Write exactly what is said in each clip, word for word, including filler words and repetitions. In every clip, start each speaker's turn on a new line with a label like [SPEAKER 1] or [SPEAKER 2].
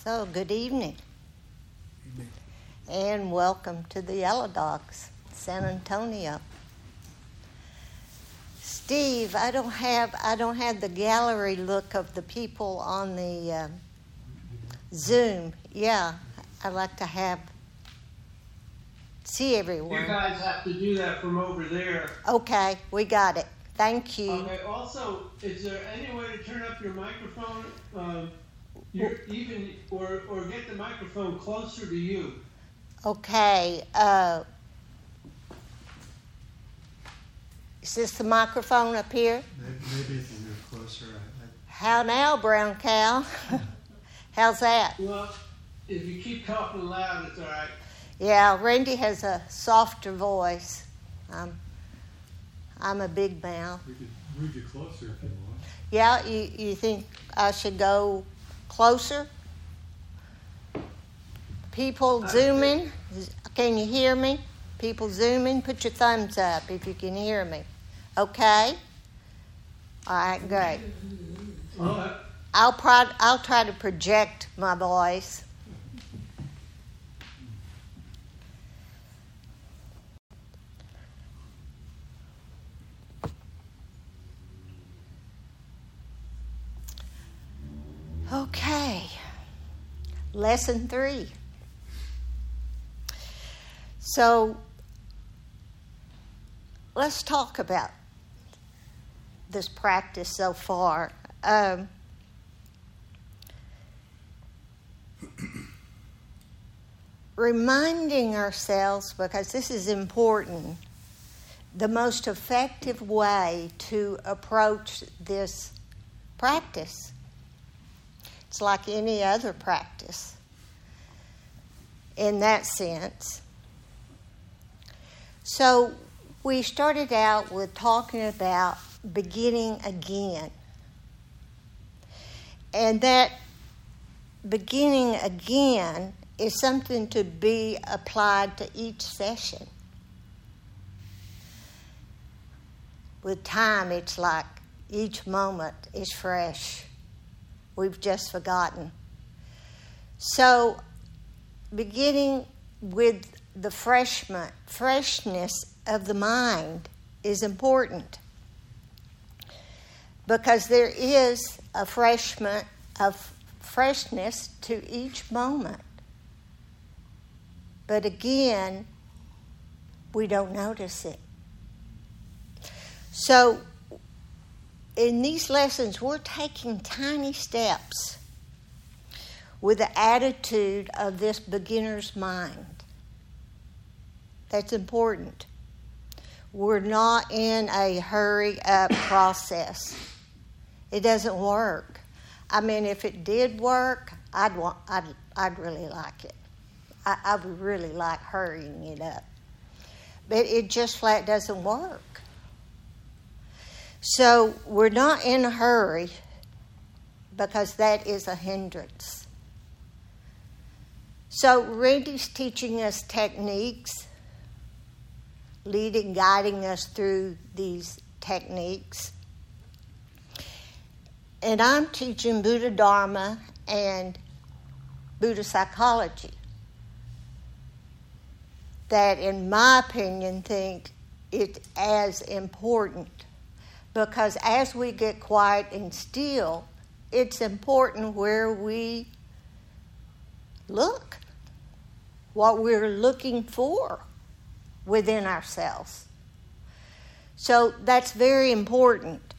[SPEAKER 1] So, good evening.
[SPEAKER 2] Evening.
[SPEAKER 1] And welcome to the Yellow Dogs, San Antonio. Steve, I don't have I don't have the gallery look of the people on the uh, Zoom. Yeah, I like to have see everyone.
[SPEAKER 3] You guys have to do that from over there.
[SPEAKER 1] Okay, we got it. Thank you.
[SPEAKER 3] Okay. Also, is there any way to turn up your microphone? Um, you're even or or get the microphone closer to you.
[SPEAKER 1] Okay. Uh, is this the microphone up here?
[SPEAKER 2] Maybe if you move closer. I, I...
[SPEAKER 1] How now, brown cow? How's that?
[SPEAKER 3] Well, if you keep talking loud, it's all right.
[SPEAKER 1] Yeah, Randy has a softer voice. Um, I'm a big mouth.
[SPEAKER 2] We could move you closer if you want.
[SPEAKER 1] Yeah, you, you think I should go closer? People
[SPEAKER 3] I
[SPEAKER 1] zooming? Can you hear me? People zooming? Put your thumbs up if you can hear me. Okay? All right, great.
[SPEAKER 3] All right.
[SPEAKER 1] I'll, pro- I'll try to project my voice. Okay, lesson three. So let's talk about this practice so far. Um, reminding ourselves, because this is important, the most effective way to approach this practice. It's like any other practice in that sense. So we started out with talking about beginning again. And that beginning again is something to be applied to each session. With time, it's like each moment is fresh. We've just forgotten. So, beginning with the freshman, freshness of the mind is important because there is a freshman of freshness to each moment. But again, we don't notice it. So, in these lessons, we're taking tiny steps with the attitude of this beginner's mind. That's important. We're not in a hurry-up process. It doesn't work. I mean, if it did work, I'd want, I'd, I'd really like it. I, I would really like hurrying it up. But it just flat doesn't work. So we're not in a hurry because that is a hindrance. So Randy's teaching us techniques, leading, guiding us through these techniques. And I'm teaching Buddha Dharma and Buddha psychology that, in my opinion, think it's as important. Because as we get quiet and still, it's important where we look, what we're looking for within ourselves. So that's very important.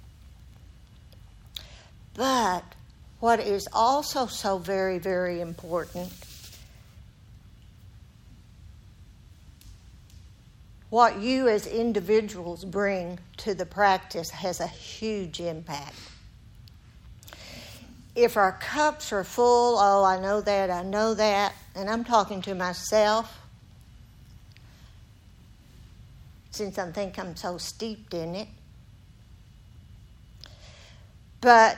[SPEAKER 1] But what is also so very, very important, what you as individuals bring to the practice has a huge impact. If our cups are full, oh, I know that, I know that, and I'm talking to myself, since I think I'm so steeped in it. But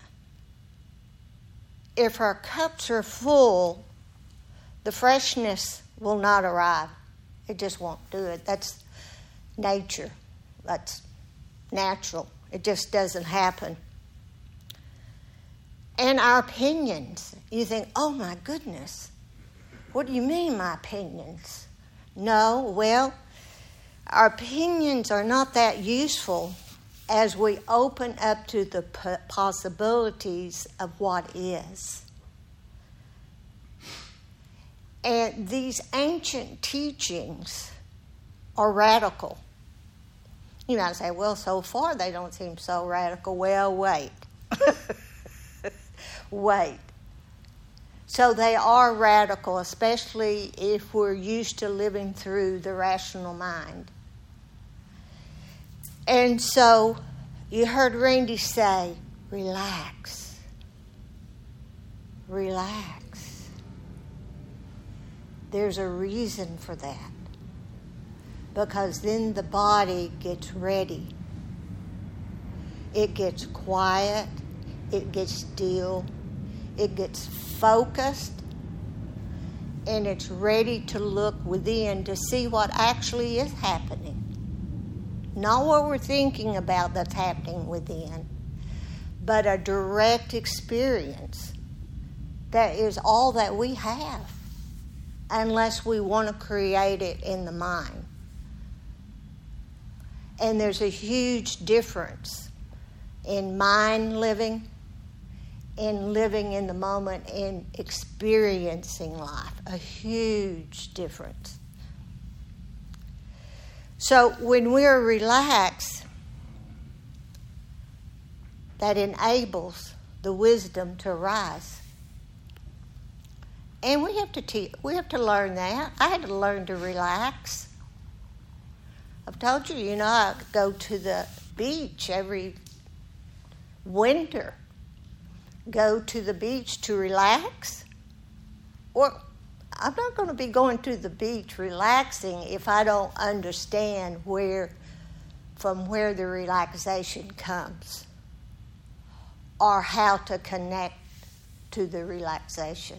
[SPEAKER 1] if our cups are full, the freshness will not arrive. It just won't do it. That's nature. That's natural. It just doesn't happen. And our opinions You think, oh my goodness, what do you mean my opinions? No, well, our opinions are not that useful as we open up to the p- possibilities of what is. And these ancient teachings are radical. You might say, well, so far they don't seem so radical. Well, wait. Wait. So they are radical, especially if we're used to living through the rational mind. And so you heard Randy say, relax. Relax. There's a reason for that. Because then the body gets ready. It gets quiet. It gets still. It gets focused. And it's ready to look within to see what actually is happening. Not what we're thinking about that's happening within, but a direct experience that is all that we have, unless we want to create it in the mind. And there's a huge difference in mind living, in living in the moment, in experiencing life. A huge difference. So when we're relaxed, that enables the wisdom to arise. And we have to te- we have to learn that. I had to learn to relax. I've told you, you know, I go to the beach every winter. Go to the beach to relax. Or I'm not going to be going to the beach relaxing if I don't understand where, from where the relaxation comes, or how to connect to the relaxation.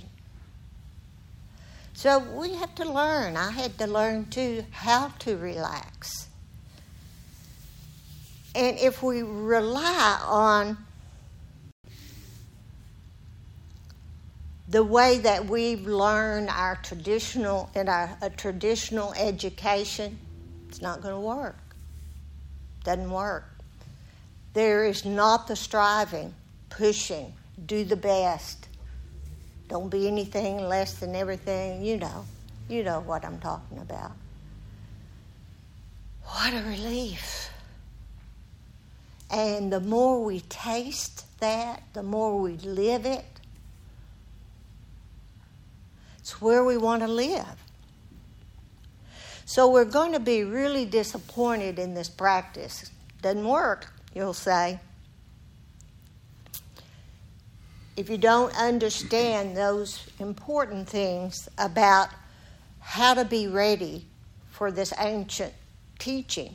[SPEAKER 1] So we have to learn. I had to learn too how to relax. And if we rely on the way that we've learned our traditional in our a traditional education, it's not going to work. Doesn't work. There is not the striving, pushing, do the best. Don't be anything less than everything. You know, you know what I'm talking about. What a relief. And the more we taste that, the more we live it, it's where we want to live. So we're going to be really disappointed in this practice. Doesn't work, you'll say. If you don't understand those important things about how to be ready for this ancient teaching.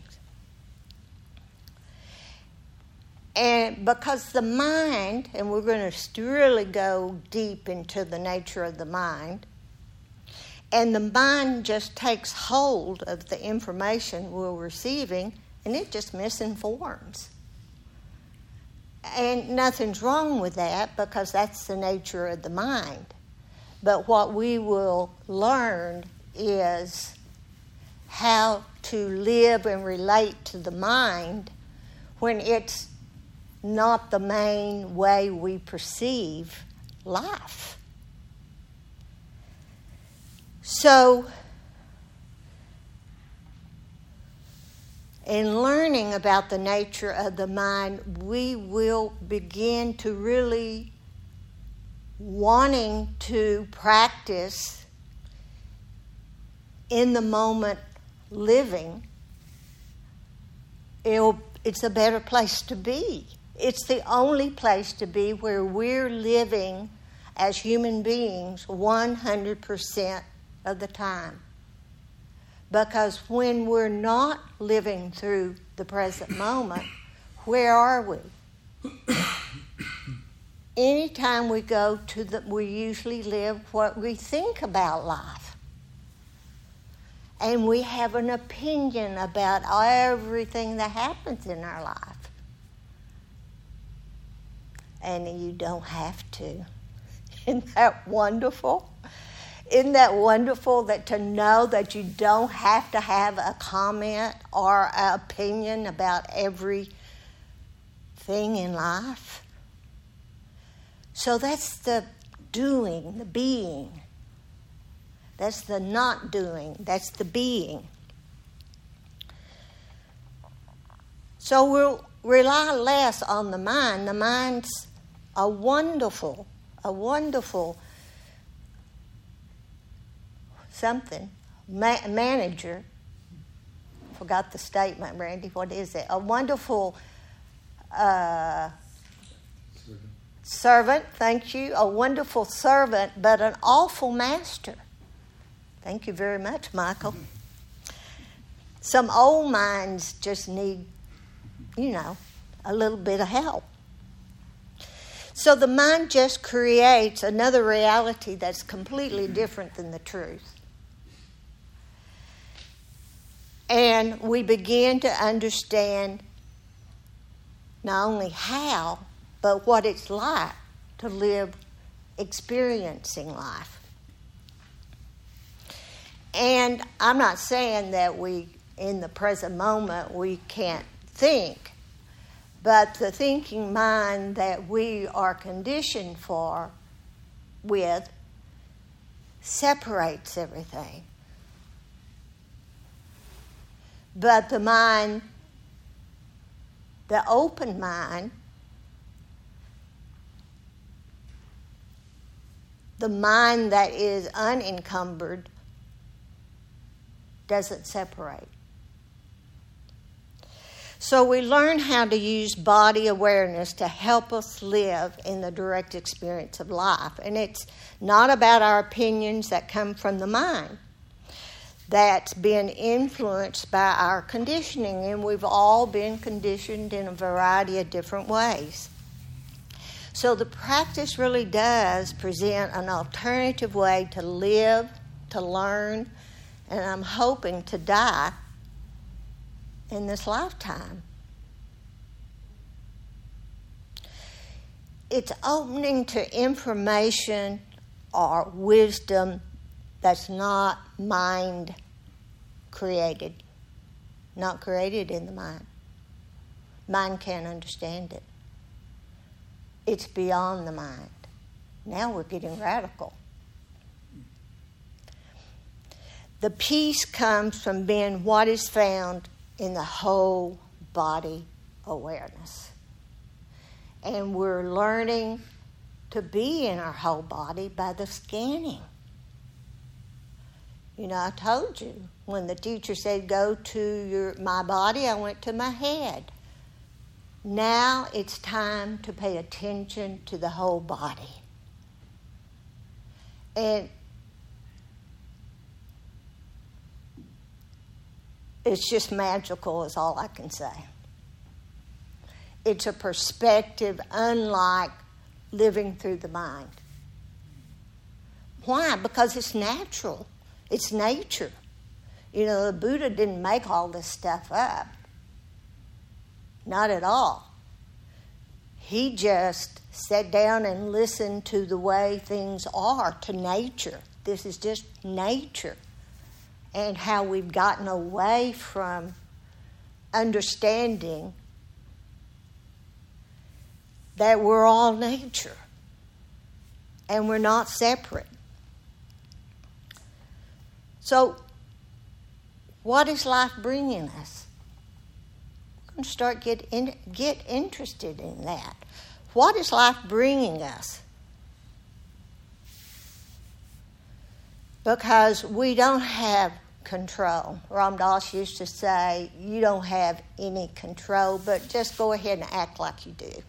[SPEAKER 1] And because the mind, and we're going to really go deep into the nature of the mind, and the mind just takes hold of the information we're receiving, and it just misinforms. And nothing's wrong with that, because that's the nature of the mind. But what we will learn is how to live and relate to the mind when it's not the main way we perceive life. So, in learning about the nature of the mind, we will begin to really wanting to practice in the moment living. It'll, it's a better place to be. It's the only place to be where we're living as human beings one hundred percent of the time. Because when we're not living through the present moment, where are we? Anytime we go to the, we usually live what we think about life. And we have an opinion about everything that happens in our life. And you don't have to. Isn't that wonderful? Isn't that wonderful that to know that you don't have to have a comment or an opinion about everything in life? So that's the doing, the being. That's the not doing, that's the being. So we'll rely less on the mind. The mind's a wonderful, a wonderful something, Ma- manager. Forgot the statement, Randy. What is it? A wonderful uh,
[SPEAKER 2] Servant.
[SPEAKER 1] servant, thank you. A wonderful servant, but an awful master. Thank you very much, Michael. Some old minds just need, you know, a little bit of help. So the mind just creates another reality that's completely different than the truth. And we begin to understand not only how, but what it's like to live experiencing life. And I'm not saying that we, in the present moment, we can't think, but the thinking mind that we are conditioned for, with, separates everything. But the mind, the open mind, the mind that is unencumbered, doesn't separate. So we learn how to use body awareness to help us live in the direct experience of life. And it's not about our opinions that come from the mind. That's been influenced by our conditioning, and we've all been conditioned in a variety of different ways. So the practice really does present an alternative way to live, to learn, and I'm hoping to die in this lifetime. It's opening to information or wisdom that's not mind created, not created in the mind. Mind can't understand it. It's beyond the mind. Now we're getting radical. The peace comes from being what is found in the whole body awareness. And we're learning to be in our whole body by the scanning. You know, I told you, when the teacher said, go to your my body, I went to my head. Now it's time to pay attention to the whole body. And it's just magical is all I can say. It's a perspective unlike living through the mind. Why? Because it's natural. It's nature. You know, the Buddha didn't make all this stuff up. Not at all. He just sat down and listened to the way things are, to nature. This is just nature. And how we've gotten away from understanding that we're all nature and we're not separate. So, what is life bringing us? We're going to start get in, get interested in that. What is life bringing us? Because we don't have control. Ram Dass used to say, you don't have any control, but just go ahead and act like you do.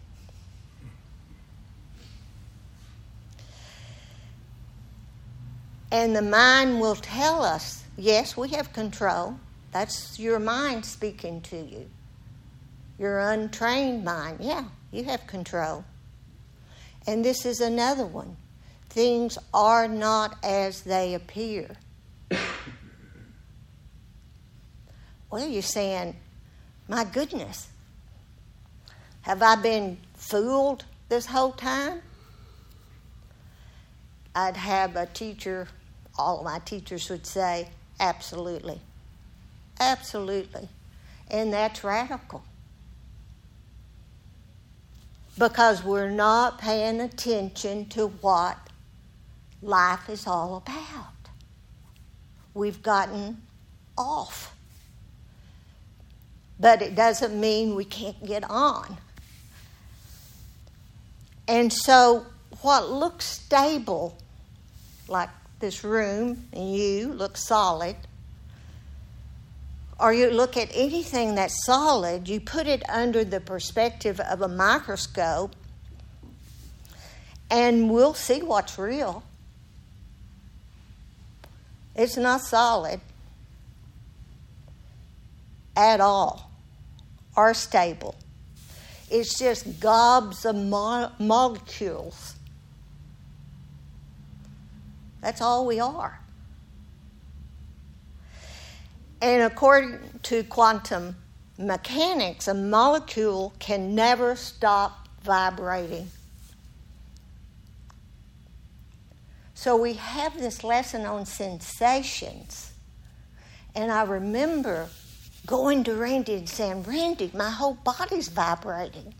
[SPEAKER 1] And the mind will tell us, yes, we have control. That's your mind speaking to you. Your untrained mind, yeah, you have control. And this is another one. Things are not as they appear. Well, you're saying, my goodness, have I been fooled this whole time? I'd have a teacher, all of my teachers would say, absolutely. Absolutely. And that's radical. Because we're not paying attention to what life is all about. We've gotten off. But it doesn't mean we can't get on. And so what looks stable, like this room and you, look solid, or you look at anything that's solid, you put it under the perspective of a microscope, and we'll see what's real. It's not solid at all or stable. It's just gobs of mo- molecules. That's all we are. And according to quantum mechanics, a molecule can never stop vibrating. So we have this lesson on sensations. And I remember going to Randy and saying, Randy, my whole body's vibrating.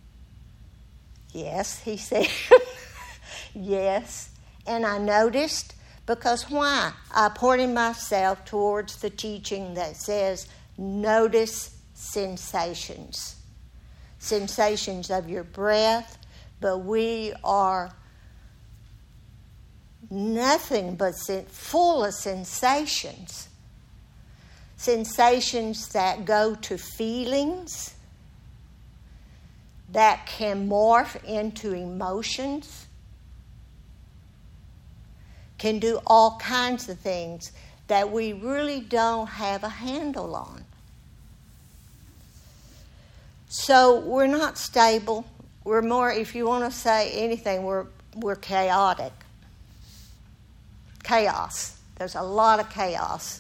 [SPEAKER 1] Yes, he said. Yes. And I noticed, because why? I pointed myself towards the teaching that says, notice sensations. Sensations of your breath, but we are nothing but full of sensations. Sensations that go to feelings, that can morph into emotions, can do all kinds of things that we really don't have a handle on. So we're not stable. We're more, if you want to say anything, we're we're chaotic. Chaos. There's a lot of chaos.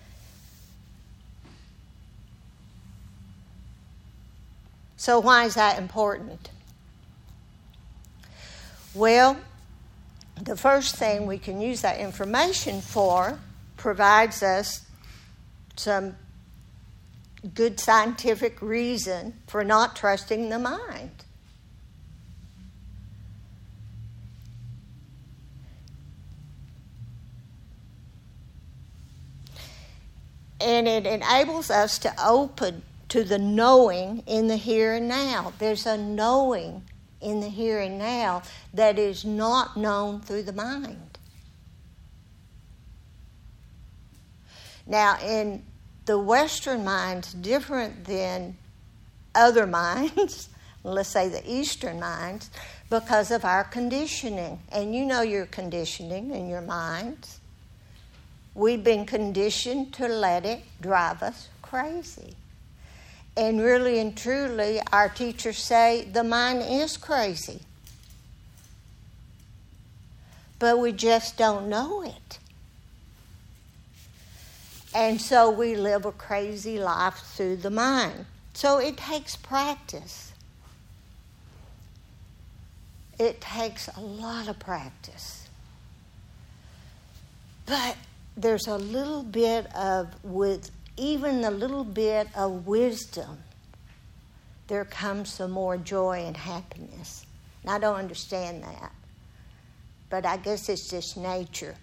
[SPEAKER 1] So why is that important? Well, the first thing we can use that information for provides us some good scientific reason for not trusting the mind. And it enables us to open to the knowing in the here and now. There's a knowing in the here and now that is not known through the mind. Now, in the Western mind's different than other minds, let's say the Eastern minds, because of our conditioning. And you know your conditioning in your minds. We've been conditioned to let it drive us crazy. And really and truly, our teachers say the mind is crazy. But we just don't know it. And so we live a crazy life through the mind. So it takes practice. It takes a lot of practice. But there's a little bit of, with even a little bit of wisdom, there comes some more joy and happiness. And I don't understand that. But I guess it's just nature.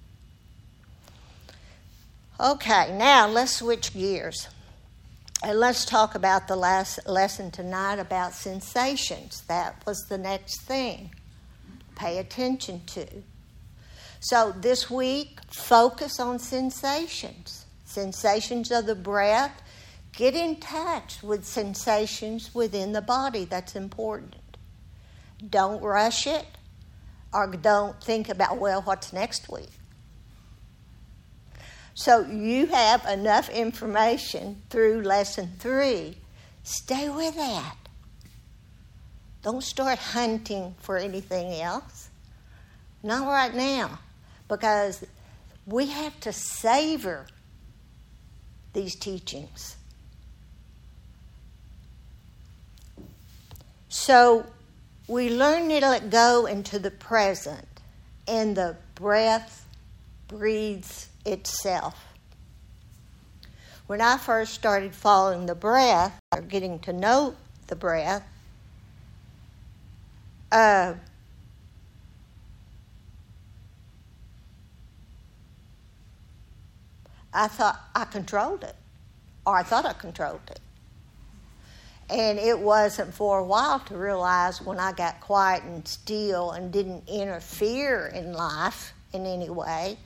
[SPEAKER 1] Okay, now let's switch gears. And let's talk about the last lesson tonight about sensations. That was the next thing. Pay attention to. So this week, focus on sensations. Sensations of the breath. Get in touch with sensations within the body. That's important. Don't rush it, or don't think about, well, what's next week? So you have enough information through lesson three. Stay with that. Don't start hunting for anything else. Not right now, because we have to savor these teachings. So we learn to let go into the present. and the breath breathes itself. When I first started following the breath, or getting to know the breath, uh, I thought I controlled it, or I thought I controlled it. And it wasn't for a while to realize when I got quiet and still and didn't interfere in life in any way,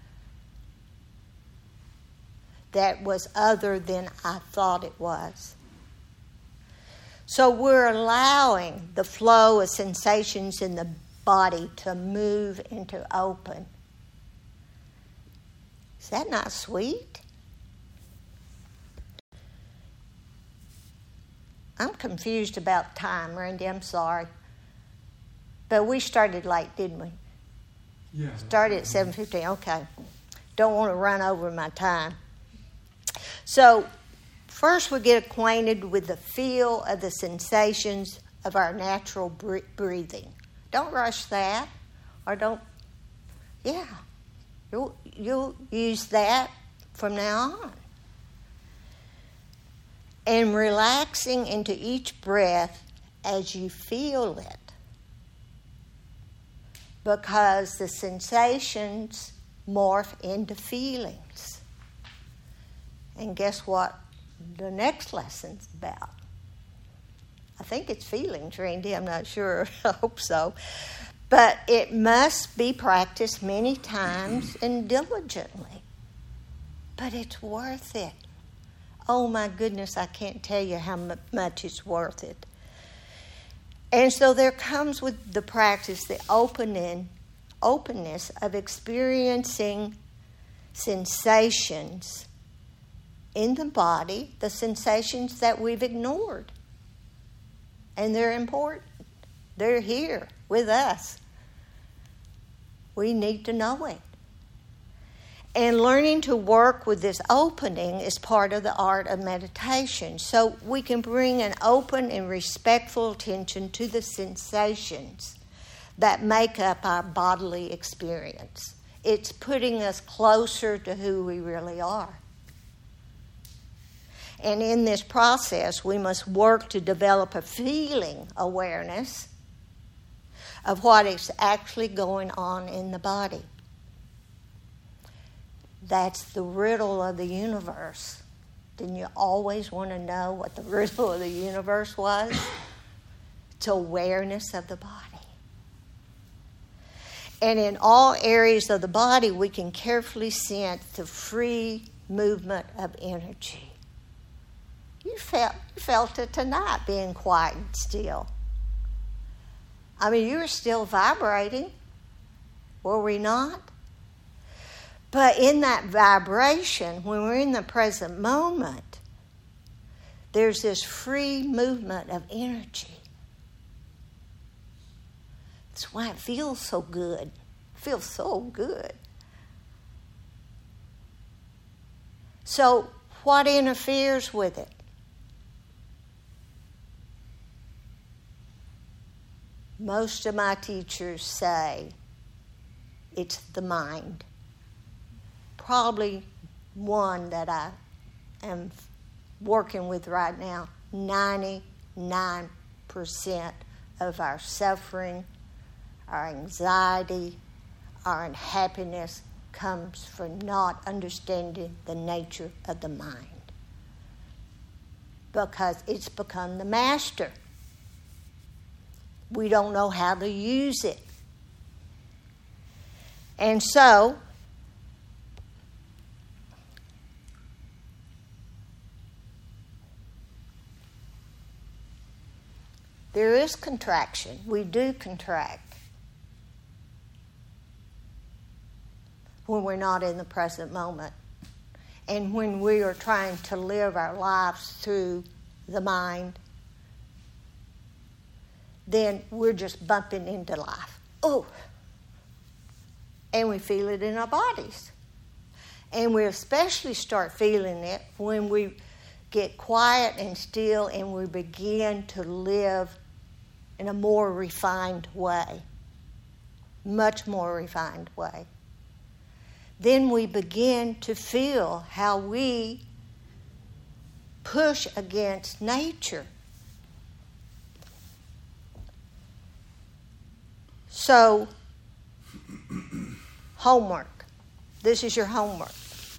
[SPEAKER 1] that was other than I thought it was. So we're allowing the flow of sensations in the body to move into open. Is that not sweet? I'm confused about time, Randy. I'm sorry. But we started late, didn't we?
[SPEAKER 2] Yeah.
[SPEAKER 1] Started at seven fifteen. Okay. Don't want to run over my time. So, first we get acquainted with the feel of the sensations of our natural breathing. Don't rush that. Or don't, yeah. You'll, you'll use that from now on. And relaxing into each breath as you feel it. Because the sensations morph into feelings. And guess what the next lesson's about? I think it's feelings, Randy. I'm not sure. I hope so. But it must be practiced many times and diligently. But it's worth it. Oh my goodness, I can't tell you how much it's worth it. And so there comes with the practice the opening, openness of experiencing sensations in the body, the sensations that we've ignored. And they're important. They're here with us. We need to know it. And learning to work with this opening is part of the art of meditation. So we can bring an open and respectful attention to the sensations that make up our bodily experience. It's putting us closer to who we really are. And in this process, we must work to develop a feeling awareness of what is actually going on in the body. That's the riddle of the universe. Didn't you always want to know what the riddle of the universe was? It's awareness of the body. And in all areas of the body, we can carefully sense the free movement of energy. You felt, you felt it tonight, being quiet and still. I mean, you were still vibrating, were we not? But in that vibration, when we're in the present moment, there's this free movement of energy. That's why it feels so good. It feels so good. So, what interferes with it? Most of my teachers say it's the mind. Probably one that I am working with right now, ninety-nine percent of our suffering, our anxiety, our unhappiness comes from not understanding the nature of the mind. Because it's become the master. We don't know how to use it. And so, there is contraction. We do contract when we're not in the present moment. And when we are trying to live our lives through the mind, then we're just bumping into life. Oh! And we feel it in our bodies. And we especially start feeling it when we get quiet and still and we begin to live in a more refined way. much more refined way. Then we begin to feel how we push against nature. So, homework. This is your homework.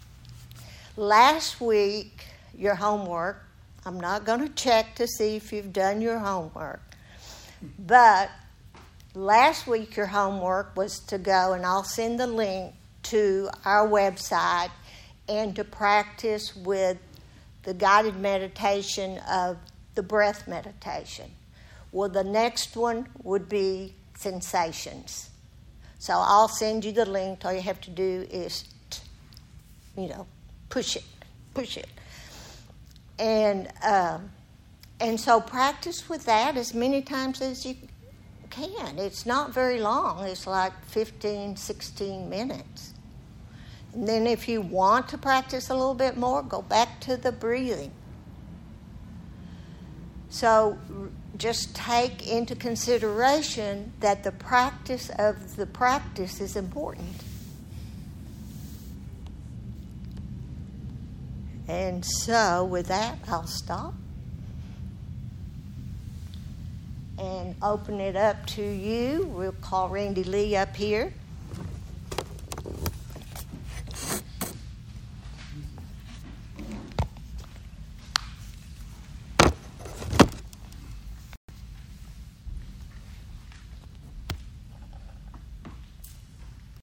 [SPEAKER 1] Last week, your homework, I'm not going to check to see if you've done your homework, but last week your homework was to go, and I'll send the link to our website, and to practice with the guided meditation of the breath meditation. Well, the next one would be sensations. So I'll send you the link. All you have to do is, you know, push it, push it. And um, and so practice with that as many times as you can. It's not very long. It's like fifteen, sixteen minutes. And then if you want to practice a little bit more, go back to the breathing. So just take into consideration that the practice of the practice is important. And so with that, I'll stop and open it up to you. We'll call Randy Lee up here.